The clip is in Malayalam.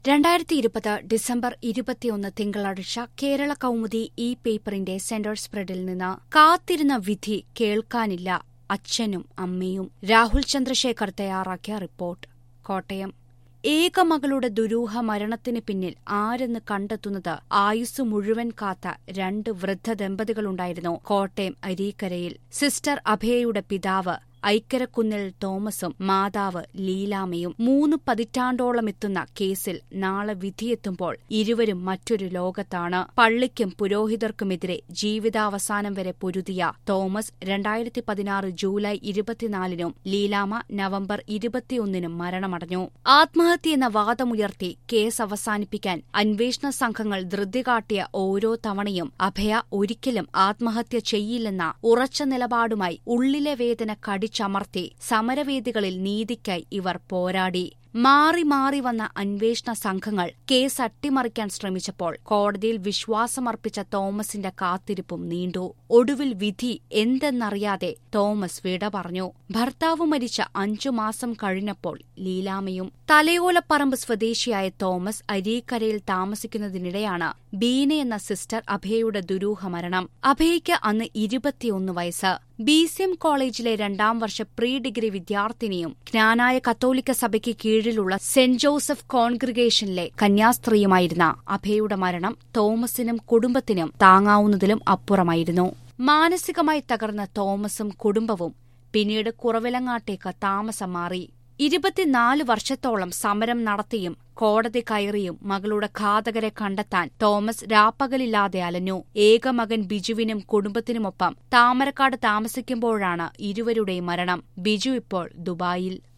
2020 ഡിസംബർ 21 തിങ്കളാഴ്ച കേരള കൗമുദി ഈ പേപ്പറിന്റെ സെന്റർ സ്പ്രെഡിൽ നിന്ന് കാത്തിരുന്ന വിധി കേൾക്കാനില്ല അച്ഛനും അമ്മയും. രാഹുൽ ചന്ദ്രശേഖർ തയ്യാറാക്കിയ റിപ്പോർട്ട്. കോട്ടയം. ഏകമകളുടെ ദുരൂഹ മരണത്തിന് പിന്നിൽ ആരെന്ന് കണ്ടെത്തുന്നത് ആയുസ് മുഴുവൻ കാത്ത രണ്ട് വൃദ്ധ ദമ്പതികളുണ്ടായിരുന്നു കോട്ടയം അരീക്കരയിൽ. സിസ്റ്റർ അഭയയുടെ പിതാവ് ഐക്കരക്കുന്നിൽ തോമസും മാതാവ് ലീലാമ്മയും. 3 പതിറ്റാണ്ടോളമെത്തുന്ന കേസിൽ നാളെ വിധിയെത്തുമ്പോൾ ഇരുവരും മറ്റൊരു ലോകത്താണ്. പള്ളിക്കും പുരോഹിതർക്കുമെതിരെ ജീവിതാവസാനം വരെ പൊരുതിയ തോമസ് 2016 ജൂലൈ 24-നും ലീലാമ്മ നവംബർ 21-നും മരണമടഞ്ഞു. ആത്മഹത്യയെന്ന വാദമുയർത്തി കേസ് അവസാനിപ്പിക്കാൻ അന്വേഷണ സംഘങ്ങൾ ധൃതി കാട്ടിയ ഓരോ തവണയും അഭയ ഒരിക്കലും ആത്മഹത്യ ചെയ്യില്ലെന്ന ഉറച്ച നിലപാടുമായി ഉള്ളിലെ വേദന ചമർത്തി സമരവേദികളിൽ നീതിക്കായി ഇവർ പോരാടി. മാറി മാറി വന്ന അന്വേഷണ സംഘങ്ങൾ കേസ് അട്ടിമറിക്കാൻ ശ്രമിച്ചപ്പോൾ കോടതിയിൽ വിശ്വാസമർപ്പിച്ച തോമസിന്റെ കാത്തിരിപ്പും നീണ്ടു. ഒടുവിൽ വിധി എന്തെന്നറിയാതെ തോമസ് വിട പറഞ്ഞു. ഭർത്താവ് മരിച്ച 5 മാസം കഴിഞ്ഞപ്പോൾ ലീലാമ്മയും. തലയോലപ്പറമ്പ് സ്വദേശിയായ തോമസ് അരീക്കരയിൽ താമസിക്കുന്നതിനിടെയാണ് ബീന എന്ന സിസ്റ്റർ അഭയയുടെ ദുരൂഹ മരണം. അഭയയ്ക്ക് അന്ന് 21 വയസ്സ്. BCM കോളേജിലെ 2ാം വർഷ പ്രീ ഡിഗ്രി വിദ്യാർത്ഥിനിയും ജ്ഞാനായ കത്തോലിക്ക സഭയ്ക്ക് കീഴിലുള്ള സെന്റ് ജോസഫ് കോൺഗ്രിഗേഷനിലെ കന്യാസ്ത്രീയുമായിരുന്ന അഭയയുടെ മരണം തോമസിനും കുടുംബത്തിനും താങ്ങാവുന്നതിലും അപ്പുറമായിരുന്നു. മാനസികമായി തകർന്ന തോമസും കുടുംബവും പിന്നീട് കുറവിലങ്ങാട്ടേക്ക് താമസം മാറി. 24 വർഷത്തോളം സമരം നടത്തിയും കോടതി കയറിയും മകളുടെ ഘാതകരെ കണ്ടെത്താൻ തോമസ് രാപ്പകലില്ലാതെ അലഞ്ഞു. ഏകമകൻ ബിജുവിനും കുടുംബത്തിനുമൊപ്പം താമരക്കാട് താമസിക്കുമ്പോഴാണ് ഇരുവരുടെയും മരണം. ബിജു ഇപ്പോൾ ദുബായിൽ.